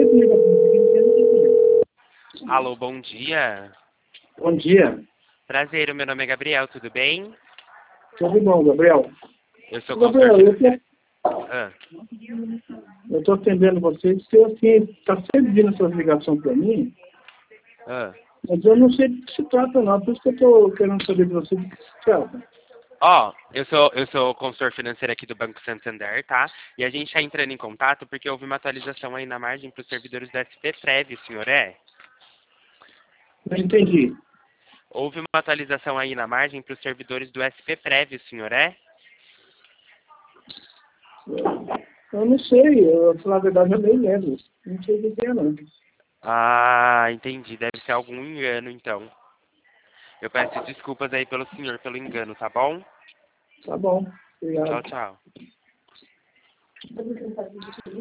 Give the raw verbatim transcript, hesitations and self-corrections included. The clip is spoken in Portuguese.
Alô, bom dia. Bom dia. Prazer, o meu nome é Gabriel, tudo bem? Tudo bom, Gabriel? Eu sou Gabriel, consultor eu financeiro. tô, Ah, eu tô atendendo vocês, porque assim, tá sempre vindo essas ligações para mim, ah. mas eu não sei do que se trata não, por isso que eu tô querendo saber de vocês do que se trata. Ó, eu sou, eu sou consultor financeiro aqui do Banco Santander, tá? E a gente está entrando em contato porque houve uma atualização aí na margem para os servidores da S P Prev, o senhor é? Não entendi. Houve uma atualização aí na margem para os servidores do S P Prev, o senhor é? Eu não sei, eu, pra falar a verdade, eu nem lembro. Não sei o que é, não. Ah, entendi. Deve ser algum engano, então. Eu peço desculpas aí pelo senhor, pelo engano, tá bom? Tá bom, Tchau, obrigado. tchau.